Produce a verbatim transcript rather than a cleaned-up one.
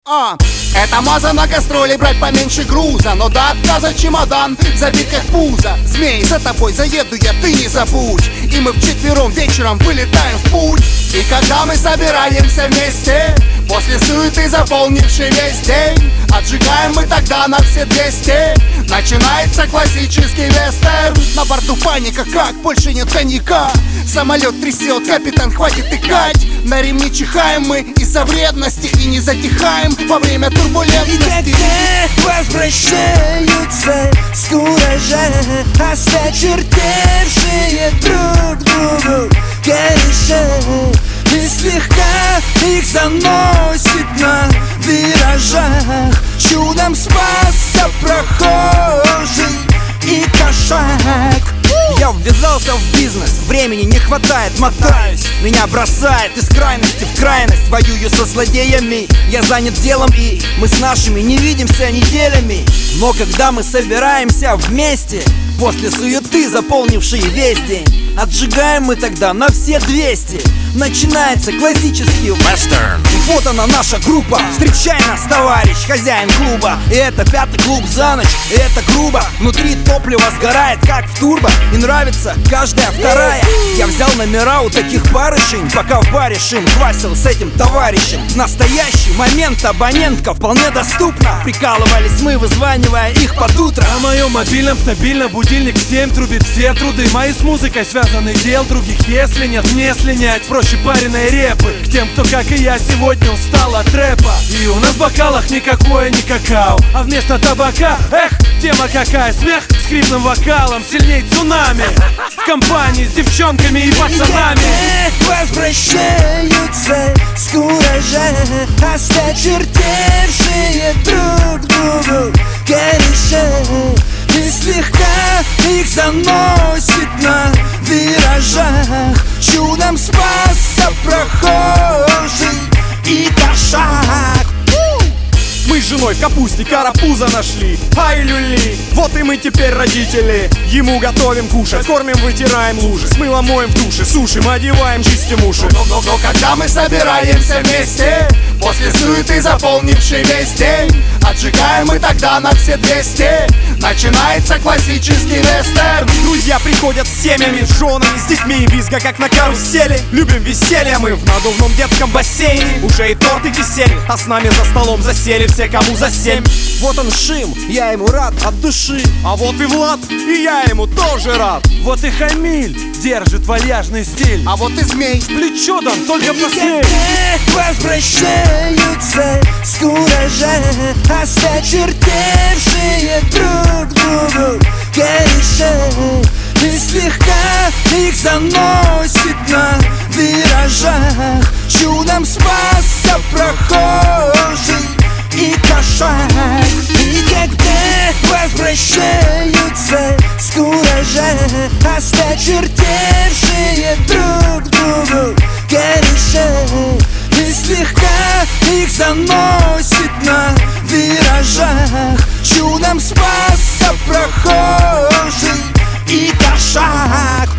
А, это маза на гастроли, брать поменьше груза, но до отказа чемодан забит как пузо. Змей, за тобой заеду я, ты не забудь. И мы вчетвером вечером вылетаем в путь. И когда мы собираемся вместе, после суеты, заполнившей весь день, отжигаем мы тогда на все двести. Начинается классический вестерн. На борту паника, как больше нет коньяка. Самолет трясет, капитан, хватит икать. На ремни чихаем мы из-за вредности и не затихаем во время турбулентности. И когда возвращаются с куража осточертевшие друг другу кореша, и слегка их заносит на виражах. Чудом спасся прохожий и кошак. Я ввязался в бизнес, времени не хватает, мотаюсь. Меня бросает из крайности в крайность. Воюю со злодеями, я занят делом, и мы с нашими не видимся неделями. Но когда мы собираемся вместе, после суеты, заполнившей весь день, отжигаем мы тогда на все двести. Начинается классический вестерн. Вот она, наша группа. Встречай нас, товарищ, хозяин клуба. И это пятый клуб за ночь, и это грубо. Внутри топливо сгорает, как в турбо, и нравится каждая вторая. Я взял номера у таких барышень, пока в баре шим квасил с этим товарищем. В настоящий момент абонентка вполне доступна. Прикалывались мы, вызванивая их под утро. На моем мобильном стабильно будильник в семь трубит все труды. Мои с музыкой связаны, дел других если нет, не слинять. Проще пареной репы к тем, кто, как и я, сегодня устал от рэпа. И у нас в бокалах никакое не какао, а вместо табака, эх, тема какая. Смех скрипным вокалом, сильней цунами. В компании с девчонками и пацанами. Возвращаются с куража осточертевшие друг другу кореша, и слегка их заносит на виражах. Чудом спасся прохожий и кошак. Мы с женой в капусте карапуза нашли. Ай, люли, вот и мы теперь родители. Ему готовим кушать, кормим, вытираем лужи. С мылом моем в душе, сушим, одеваем, чистим уши. Но, но, но когда мы собираемся вместе, после суеты, заполнившей весь день, отжигаем мы тогда на все двести. Начинается классический вестерн. Друзья приходят с семьями, с женами, с детьми, визга как на карусели. Любим веселье мы в надувном детском бассейне. Уже и торт и кисель, а с нами за столом засели все, кому за семь. Вот он Шим, я ему рад от души. А вот и Влад, и я ему тоже рад. Вот и Хамиль держит вальяжный стиль. А вот и Змей, плечо дан только посмей. Возвращаются с куража осточертевшие друг другу кореша, и слегка их заносит на виражах. Чудом спасся прохожий и кошак. И когда возвращаются с куража осточертевшие друг другу кореша, и слегка их заносит на виражах. Чудом спасся прохожий и кошак.